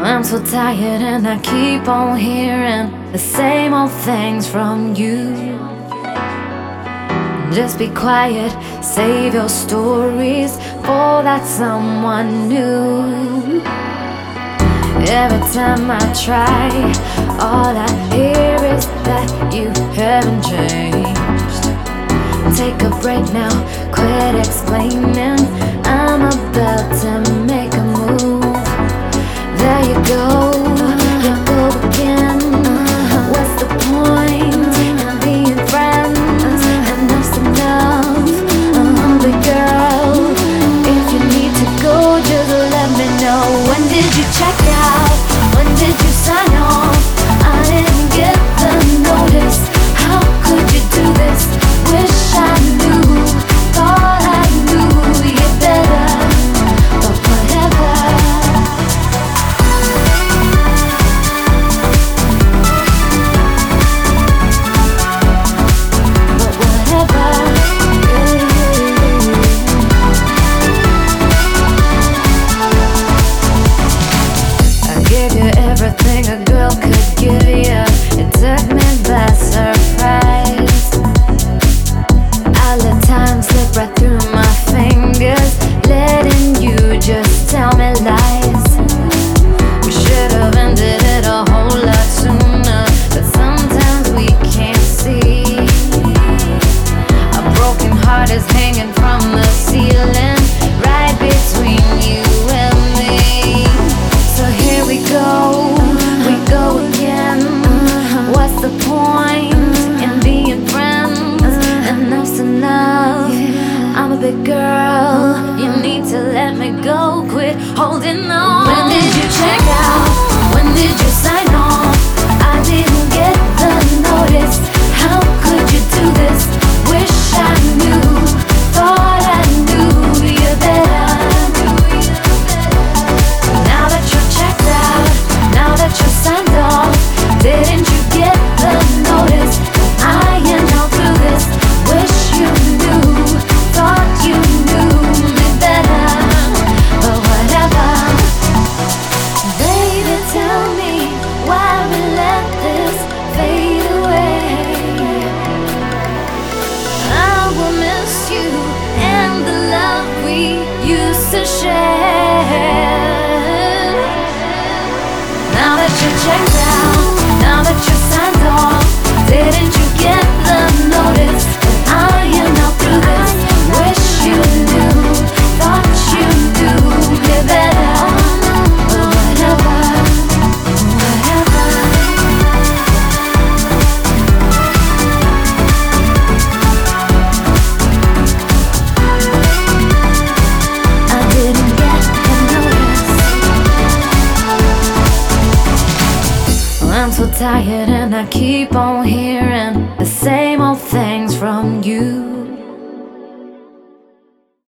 I'm so tired and I keep on hearing the same old things from you. Just be quiet, save your stories for that someone new. Every time I try, all I hear is that you haven't changed. Take a break now, quit explaining. I'm about to make a move. There you go again. What's the point in being friends? Enough's enough, big girl. If you need to go, just let me know. When did you check out? When did you sign off? I didn't get the notice. How could you do this? Wish I knew, thought I knew you better, but whatever. Everything a girl could give you, it took me by surprise. I let time slip right through my fingers, letting you just tell me lies. We should have ended it a whole lot sooner, but sometimes we can't see. A broken heart is hanging from the ceiling, right between you and me. So here we go again. What's the point in being friends? Enough's enough. I'm a big girl. You need to let me go. Quit holding on. When did you check out? When did you sign off? I didn't get the notice. How could you do this? Wish I knew, thought I knew you better. Now that you're checked out, now that you're signed off, didn't you get the notice? I am now through this. Wish you knew, thought you knew me better, but whatever. Baby, tell me why we let this fade away. I will miss you and the love we used to share. Now that you're checked out, now that you're signed off, didn't you get the notice that I am now through this? Wish you knew, thought you knew me better, but whatever, whatever. I didn't get the notice. I'm so tired and I keep on hearing the same old things from you.